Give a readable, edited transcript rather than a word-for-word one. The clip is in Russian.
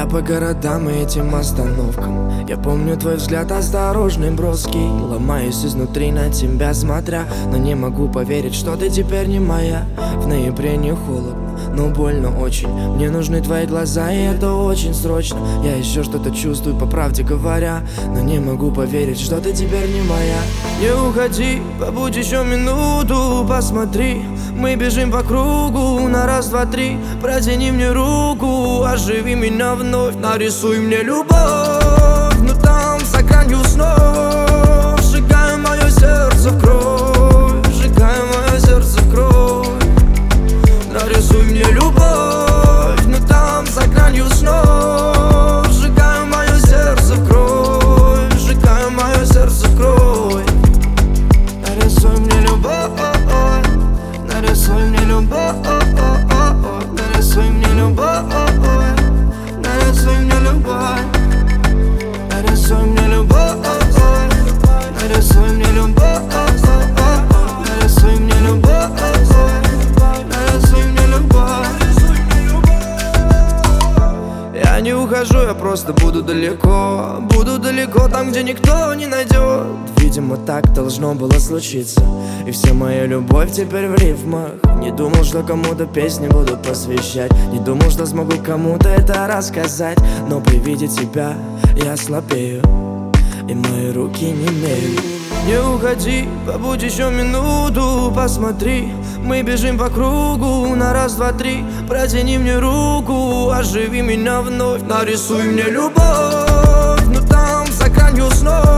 Я по городам и этим остановкам. Я помню твой взгляд осторожный, броский. Ломаюсь изнутри на тебя смотря, но не могу поверить, что ты теперь не моя. В ноябре не холодно, но больно очень. Мне нужны твои глаза, и это очень срочно. Я еще что-то чувствую, по правде говоря, но не могу поверить, что ты теперь не моя. Не уходи, побудь еще минуту, посмотри. Мы бежим по кругу на раз, два, три. Протяни мне руку, оживи меня вновь. Нарисуй мне любовь, но там за гранью снов. Сжигай мое сердце в кровь, сжигай мое сердце в кровь. Нарисуй мне любовь, но там за гранью снов. Сжигай мое сердце в кровь, сжигай мое сердце в кровь. Нарисуй мне любовь, нарисуй мне любовь, нарисуй мне любовь, нарисуй мне любовь, нарисуй мне любовь, нарисуй мне любовь, нарисуй мне любовь, нарисуй мне любовь. Я не ухожу, я просто буду далеко там, где никто не найдет. Видимо, так должно было случиться, и вся моя любовь теперь в рифмах. Не думал, что кому-то песни буду посвящать, не думал, что смогу кому-то это рассказать. Но при виде тебя я слабею, и мои руки немеют. Не уходи, побудь еще минуту, посмотри. Мы бежим по кругу на раз, два, три. Протяни мне руку, оживи меня вновь. Нарисуй мне любовь, но там за гранью снов.